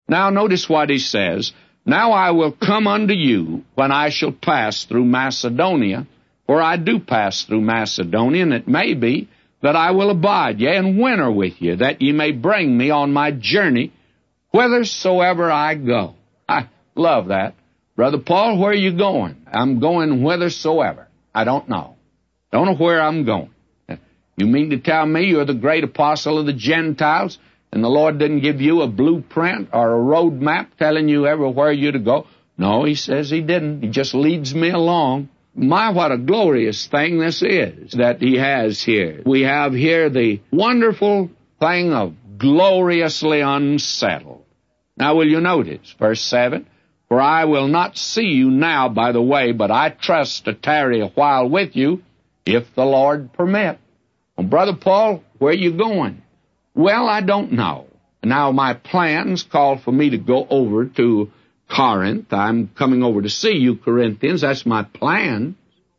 Now notice what he says. Now I will come unto you when I shall pass through Macedonia, for I do pass through Macedonia, and it may be that I will abide, yea, and winter with you, that ye may bring me on my journey whithersoever I go. I love that. Brother Paul, where are you going? I'm going whithersoever. I don't know. Don't know where I'm going. You mean to tell me you're the great apostle of the Gentiles, and the Lord didn't give you a blueprint or a road map telling you everywhere you're to go? No, he says he didn't. He just leads me along. My, what a glorious thing this is that he has here. We have here the wonderful thing of gloriously unsettled. Now, will you notice, verse 7, for I will not see you now by the way, but I trust to tarry a while with you, if the Lord permit. Well, Brother Paul, where are you going? Well, I don't know. Now, my plans call for me to go over to Corinth. I'm coming over to see you, Corinthians. That's my plan.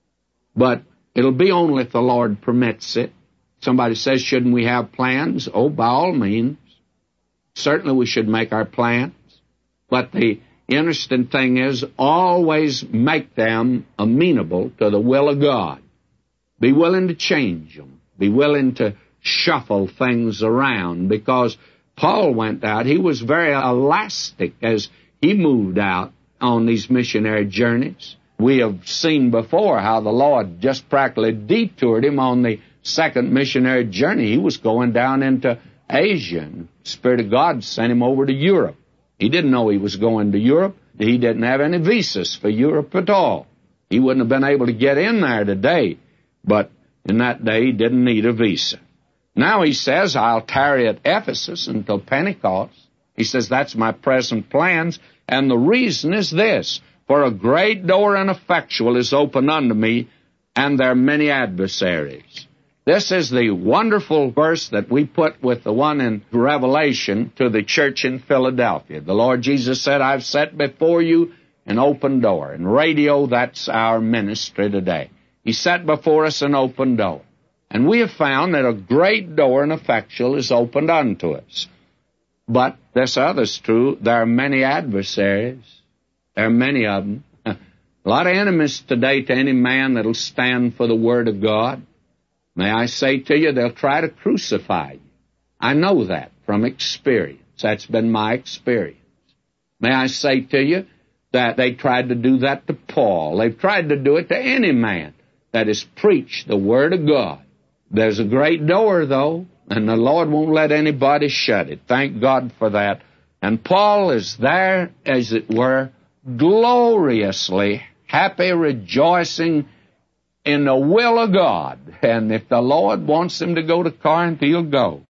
But it'll be only if the Lord permits it. Somebody says, shouldn't we have plans? Oh, by all means. Certainly we should make our plans. But the interesting thing is, always make them amenable to the will of God. Be willing to change them. Be willing to shuffle things around, because Paul went out. He was very elastic as he moved out on these missionary journeys. We have seen before how the Lord just practically detoured him on the second missionary journey. He was going down into Asia, and the Spirit of God sent him over to Europe. He didn't know he was going to Europe. He didn't have any visas for Europe at all. He wouldn't have been able to get in there today, but in that day he didn't need a visa. Now he says, I'll tarry at Ephesus until Pentecost. He says, that's my present plans, and the reason is this, for a great door and effectual is open unto me, and there are many adversaries. This is the wonderful verse that we put with the one in Revelation to the church in Philadelphia. The Lord Jesus said, I've set before you an open door. In radio, that's our ministry today. He set before us an open door. And we have found that a great door and effectual is opened unto us. But this other's true. There are many adversaries. There are many of them. A lot of enemies today to any man that'll stand for the Word of God. May I say to you, they'll try to crucify you. I know that from experience. That's been my experience. May I say to you that they tried to do that to Paul. They've tried to do it to any man that has preached the Word of God. There's a great door, though, and the Lord won't let anybody shut it. Thank God for that. And Paul is there, as it were, gloriously happy, rejoicing in the will of God. And if the Lord wants him to go to Corinth, he'll go.